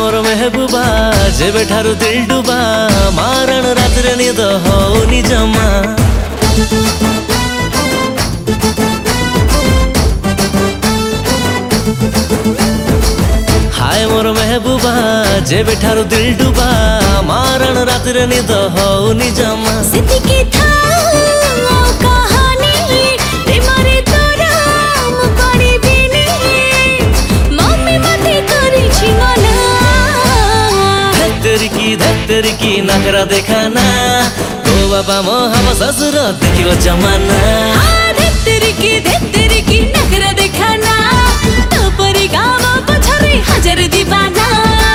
मोर मेहबूबा जेबे ठारू दिल डुबा मारण रात्रे निद होनी जमा। हाय मोर मेहबूबा जेबे ठारू दिल डुबा मारण रात्रे निद होनी जमा। धत्तरी की नखरा देखाना तो बाबा मो हम ससुर देखियो जमाना। धत्तरी की नखरा देखाना तो परी गाँव पछरे हजार दीवाना।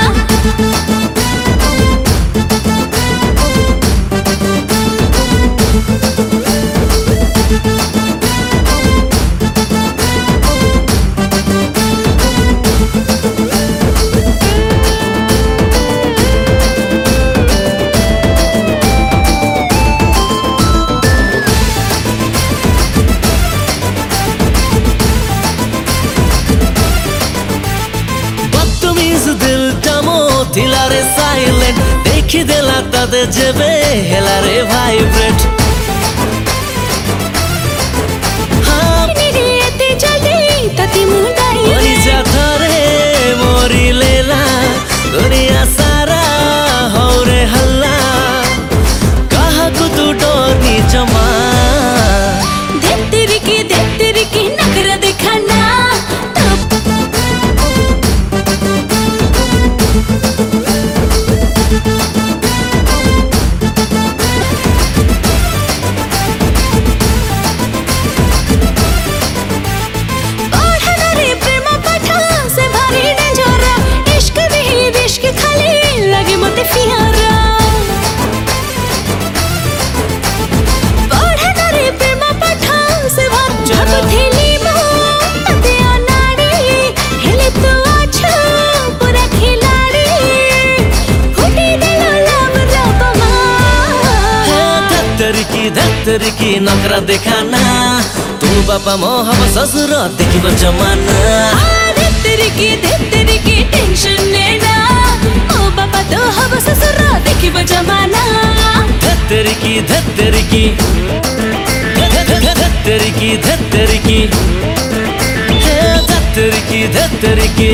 थिला रे साइलेंट देखी देला तादे जेबे हेला रे वाइब्रेट। हाँ मेरे एते जल्दी तती मुंडाई मोरी जाता रे मोरी लेला दुनिया सारा हो रे हल्ला कहा को तू डोरनी जमा। धत्तरी की नखरा दिखाना धत्तरी की नखरा देखाना तू बापा मो हम ससुर देखिब जमाना। धत्तरी की टेंशन लेना ओ बापा तो हम ससुर देखिब जमाना। धत्तरी की धत्तरी की धत्तरी की धत्तरी की धत्तरी की धत्तरी की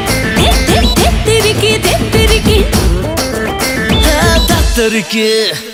धत्तरी की धत्तरी की